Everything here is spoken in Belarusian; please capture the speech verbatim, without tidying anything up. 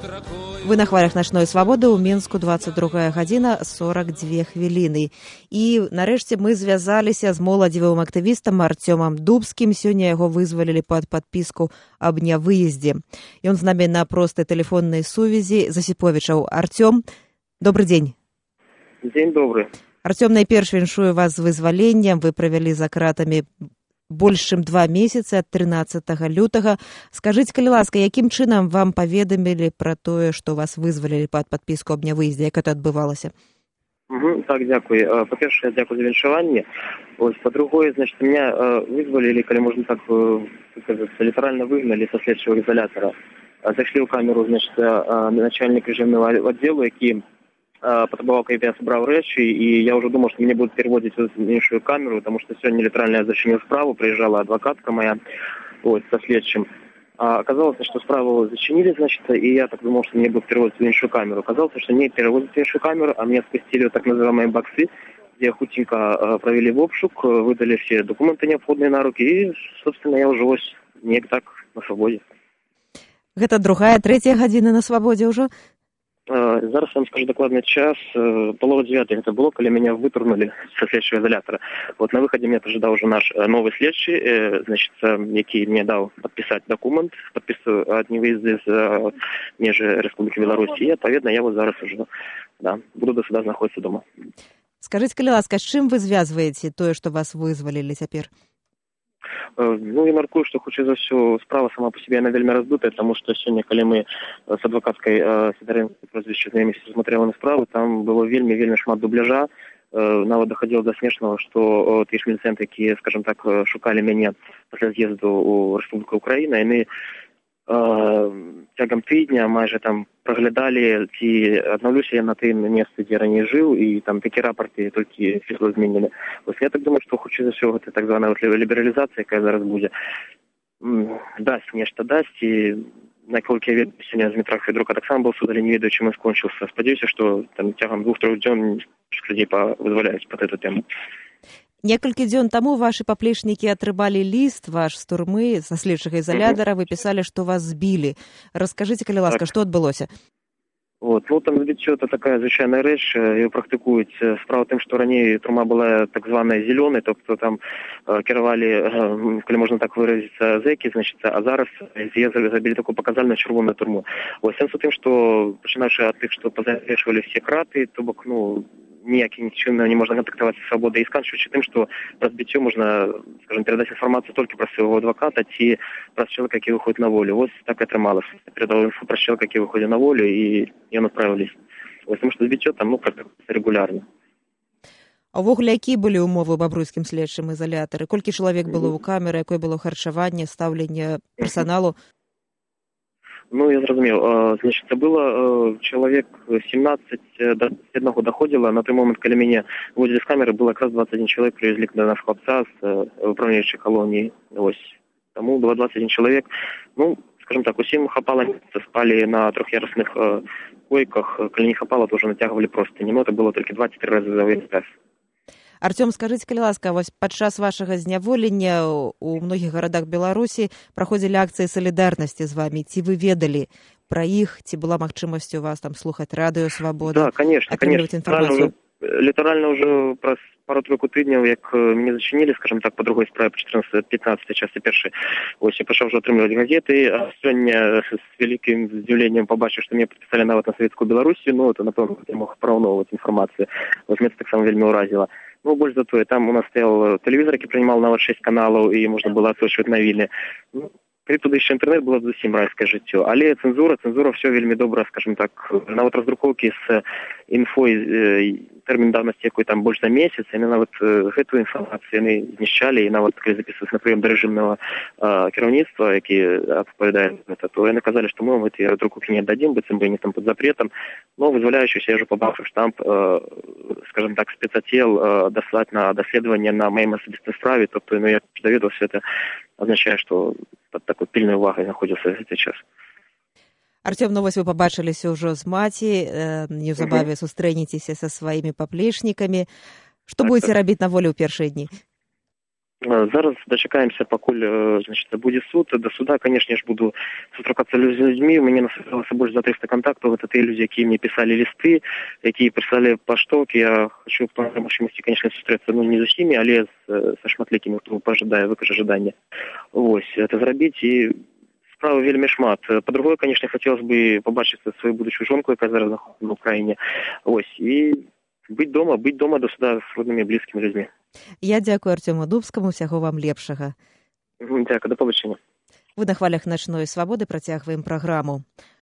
Вы на хвалях начной свабоды ў Мінску, двадцать другая гадзіна сорок две хвіліны. І нарэшце мы звязаліся з моладзевым актывістам Артёмам Дубскім. Сёння яго вызвалілі пад падпіску аб нявыездзе. Ён з намі на простай тэлефоннай сувязі. Засіповічаў. Артём, добры дзень. Дзень добры. Артём, найперш віншую вас з вызваленнем. Вы правялі за кратамі больш чым два месяцы ад трынаццатага лютага. Скажыце, калі ласка, якім чынам вам паведамілі пра тое, што вас вызвалілі пад падпіску аб нявыездзе, як это адбывалася? Угу, так, дзякуй. Па-першае, дзякуй за віншаванне. Ось, па-другое, значит, меня вызвалілі, калі можна так сказаць, літаральна выгналі са следчого изолятора. Зайшлі ў камеру, значит, начальник режимного отделу, які потребовал, когда я собрал речи, и я уже думал, что меня будут переводить в меньшую камеру, потому что сегодня литерально я зачинил справу, приезжала адвокатка моя, вот, со следчим. А оказалось, что справу зачинили, значит, и я так думал, что меня будут переводить в меньшую камеру. Оказалось, что не переводят в меньшую камеру, а меня спустили в так называемые боксы, где хутенько провели в обшук, выдали все документы необходимые на руки, и, собственно, я уже вот не так на свободе. Это другая, третья гадзіна на свободе уже? Зараз я вам скажу докладный час, полова девятого это было, когда меня вытурнули со следчего изолятора. Вот на выходе меня ожидал уже наш новый следчий, значит, який мне дал подписать документ, подписываю от невыезда из межи Республики Беларусь, и, отповедно, я вот зараз уже, да, буду до суда находиться дома. Скажите, калі ласка, з чым вы звязваеце тое, што вас вызвалілі цяпер? Ну, я маркую, что хутчэй за ўсё справа сама по себе она вельмі раздутая, потому что сегодня, калі мы с адвокатской Сидоренко прозвище знайоміліся, смотрела на справу, там было вельмі-вельмі шмат дубляжа, нават доходило до смешного, что тыя ж міліцыянты, якія, скажем так, шукали мяне пасля з'езду ў Рэспубліку Украіна, яны цягам тыдня майже там праглядалі, ці аднаўлюся я на тым месцы, дзе раней жыў, і там такі рапорты толькі число зменілі. Вось я так думаю, што хутчэй за ўсё гэта так званая лібералізацыя, якая зараз будзе, дасць нешта дасць, і наколькі я ведаю, сёння з Дмітра Федорука таксама быў суд, але не ведаю, чым ён скончыўся. Спадзяюся, што там цягам двух-трох дзён людзей вызваляюць пад эту тэму. Некалькі дзён таму вашы паплечнікі атрымалі ліст ваш з турмы, са следчага изолятора, вы пісалі, што вас збілі. Раскажыце, калі ласка, што адбылося? Вот, ну там збіццё это такая звычайная рэч, ее практыкуюць. Справа тым, што раней турма была так званая зелёнай, тобто там кіравалі, калі можна так выразіцца, зэкі, значит, а зараз яе забілі такую паказальную чырвоную турму. Вось сэнс у тым, што пачынаючы ад тых, што пазавешвалі все краты, то бок, ну, ніякім чынам не можна кантактаваць з свабодай, і сканчваючы тым, што праз біццё можна, скажем, перадаць інфармацыю толькі праз свайго адваката ці праз чалавека, які выходзіць на волю. Вось так атрымалася. Перадаў інфу праз чалавека, які выходзіць на волю, і ён адправіў ліст. Вось тому што збіццё там, ну, практыкуецца рэгулярна. А ўвогуле, якія былі ўмовы ў бабруйскім следчым изолятары? Колькі чалавек было ў камеры, якое было харчаванне, стаўленне персаналу? Ну, я зразумеў. Значит, было человек семнадцать до двадцати одного доходило. На той момент, когда меня выводили с камеры, было как раз двадцать один человек, привезли до нашего хлопца с управляющей колонии. Ось. Тому было двадцать один человек. Ну, скажем так, усім хапало места, спали на трехъярусных койках. Коли не хапало, тоже натягивали простыни. Но это было только два-три раза за весь час. Артём, скажыце, калі ласка, вось падчас вашага зняволення у многіх гарадах Беларусі праходзілі акцыі салідарнасці з вамі. Ці вы ведалі пра іх, ці была магчымасць у вас там слухаць радыё «Свабода»? Да, конечно, конечно. Информацию? Літаральна ўжо праз пару-тройку тыдняў, як мяне зачынілі, скажем так, по другой справе, по чатырнаццатай частцы першай, ось я пачаў ужо атрымліваць газеты, а сёння з вялікім здзіўленнем пабачыў, што мне падпісалі нават на савецкую Беларусію, ну, то, напэўна, я мог параўноўваць інфармацыю. Вось мне таксама вельмі ўразіла. Ну, больш за тое, там у нас стаял тэлевізор, які прынимал нават шэсць каналаў, і можна было адсочваць навіны. Ну, калі туды яшчэ інтэрнэт было зусім райскае жыццё. Але цэнзура, цэнзура ўсё вельмі добра, скажем так, нават раздрукоўкі з інфой, тэрмін даўнасці, якой там больш за месяц, яны нават гэтую інфармацыю яны знішчалі, і нават калі запісваць на прыём да рэжымнага кіраўніцтва, які адпавядае гэта, то яны казалі, што мы гэтыя раздрукоўкі не аддадзім, быццам бы не там пад запретам. Но вызваляючыся, я ўжо пабачыў штамп, скажем так, спецотдел даслаць на даследаванне на маім асабістай справе, тобто, ну, я даведаўся, это означае, што под такой пільнай увагай знаходзіўся гэты час. Артём, ну вось вы пабачыліся ўжо з маці, неўзабаве uh-huh. сустрэнецеся са сваімі паплечнікамі. Што так, будзеце так. рабіць на волі ў першыя дні? Зараз дачакаемся, пакуль, значит, будзе суд. Да суда, конечно ж, буду сустракацца з людзьмі. У мяне насыпалася больш за триста контактаў. Гэта тыя людзі, якія мне пісалі лісты, якія прыслалі паштоўк. Я хочу па магчымасці, конечно, сустрэцца, ну, не з усімі, але з, са шматлікімі, хто пажадае, выкажа жаданне. Вось, это зрабіць, і справы вельмі шмат. Па-другое, конечно, хотелось бы побачыць свою будущую жонку, якая зараз знаходзіцца в Украіне. Вось, і быць дома, быць дома до суда з роднымі блізкімі людзьмі. Я дзякую Артёму Дубскаму, усяго вам лепшага. Дзякую, да пабачення. Вы на хвалях начной свабоды працягваем праграму.